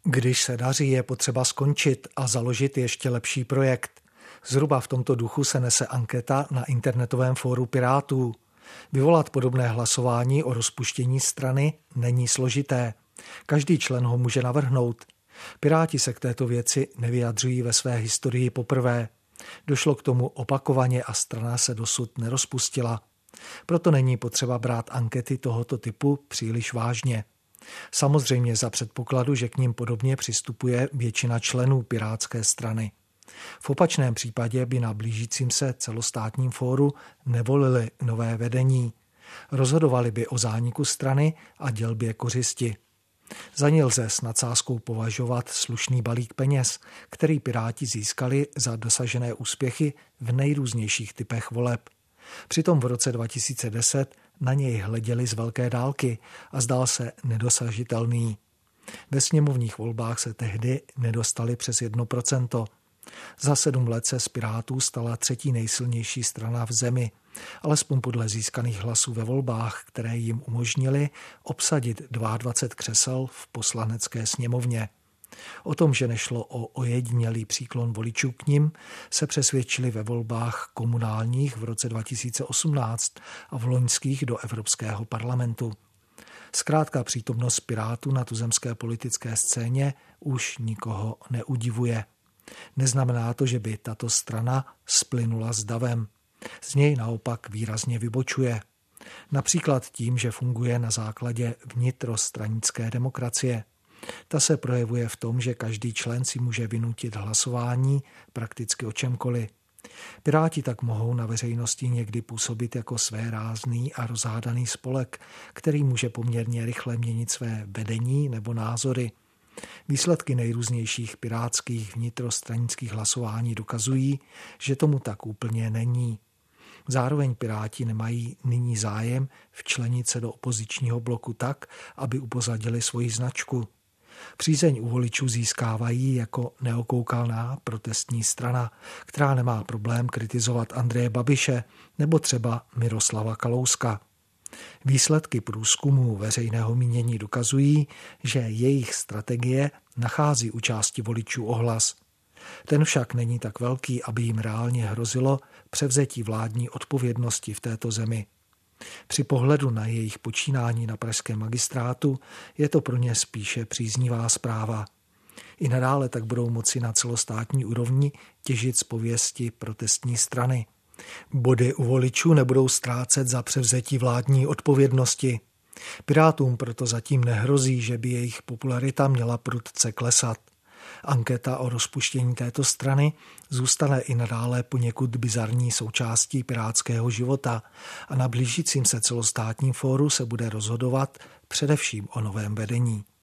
Když se daří, je potřeba skončit a založit ještě lepší projekt. Zhruba v tomto duchu se nese anketa na internetovém fóru Pirátů. Vyvolat podobné hlasování o rozpuštění strany není složité. Každý člen ho může navrhnout. Piráti se k této věci nevyjadřují ve své historii poprvé. Došlo k tomu opakovaně a strana se dosud nerozpustila. Proto není potřeba brát ankety tohoto typu příliš vážně. Samozřejmě za předpokladu, že k ním podobně přistupuje většina členů Pirátské strany. V opačném případě by na blížícím se celostátním fóru nevolili nové vedení. Rozhodovali by o zániku strany a dělbě kořisti. Za ně lze s nadsázkou považovat slušný balík peněz, který Piráti získali za dosažené úspěchy v nejrůznějších typech voleb. Přitom v roce 2010 na něj hleděli z velké dálky a zdál se nedosažitelný. Ve sněmovních volbách se tehdy nedostali přes 1%. Za 7 let se z Pirátů stala třetí nejsilnější strana v zemi, alespoň podle získaných hlasů ve volbách, které jim umožnili obsadit 22 křesel v poslanecké sněmovně. O tom, že nešlo o ojedinělý příklon voličů k nim, se přesvědčili ve volbách komunálních v roce 2018 a v loňských do Evropského parlamentu. Zkrátka přítomnost Pirátů na tuzemské politické scéně už nikoho neudivuje. Neznamená to, že by tato strana splynula s davem. Z něj naopak výrazně vybočuje. Například tím, že funguje na základě vnitrostranické demokracie. Ta se projevuje v tom, že každý člen si může vynutit hlasování prakticky o čemkoliv. Piráti tak mohou na veřejnosti někdy působit jako svérázný a rozhádaný spolek, který může poměrně rychle měnit své vedení nebo názory. Výsledky nejrůznějších pirátských vnitrostranických hlasování dokazují, že tomu tak úplně není. Zároveň Piráti nemají nyní zájem včlenit se do opozičního bloku tak, aby upozadili svoji značku. Přízeň u voličů získávají jako neokoukalná protestní strana, která nemá problém kritizovat Andreje Babiše nebo třeba Miroslava Kalouska. Výsledky průzkumů veřejného mínění dokazují, že jejich strategie nachází u části voličů ohlas. Ten však není tak velký, aby jim reálně hrozilo převzetí vládní odpovědnosti v této zemi. Při pohledu na jejich počínání na pražském magistrátu je to pro ně spíše příznivá zpráva. I nadále tak budou moci na celostátní úrovni těžit z pověsti protestní strany. Body u voličů nebudou ztrácet za převzetí vládní odpovědnosti. Pirátům proto zatím nehrozí, že by jejich popularita měla prudce klesat. Anketa o rozpuštění této strany zůstane i nadále poněkud bizarní součástí pirátského života a na blížícím se celostátním fóru se bude rozhodovat především o novém vedení.